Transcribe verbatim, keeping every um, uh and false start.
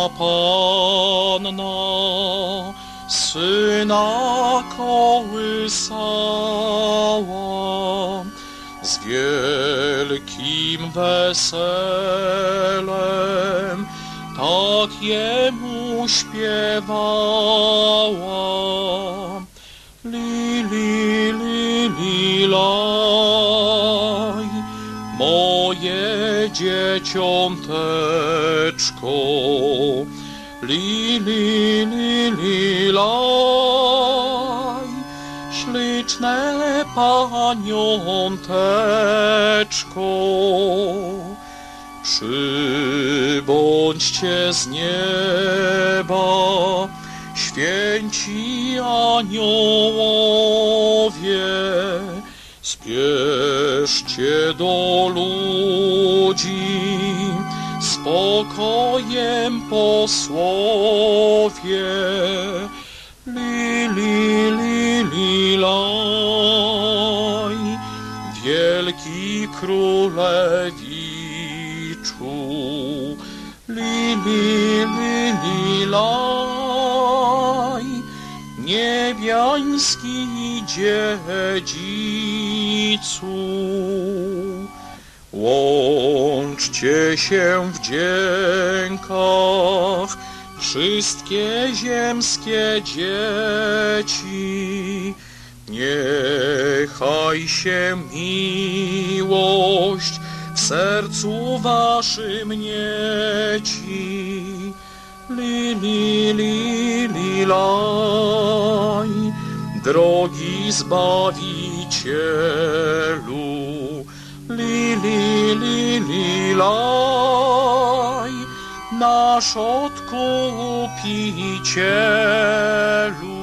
Panna Syna kołysała, z wielkim weselem tak Jemu śpiewała. Li, li, li, li, laj, moje dzieciąteczko. Li, li, li, li, laj, śliczne paniąteczko. Przybądźcie z nieba, święci aniołowie, spieszcie do ludzi, spokojem posłowie. Li, li, li, li, laj, wielki królewiczu. Li, li, li, li, laj, niebiański dziedzicu. Łączcie się w dziękach, wszystkie ziemskie dzieci. Niechaj się miłość w sercu waszym nieci. Li, li, li, li, laj, drogi Zbawicielu. Li, li, li, li, laj, nasz Odkupicielu.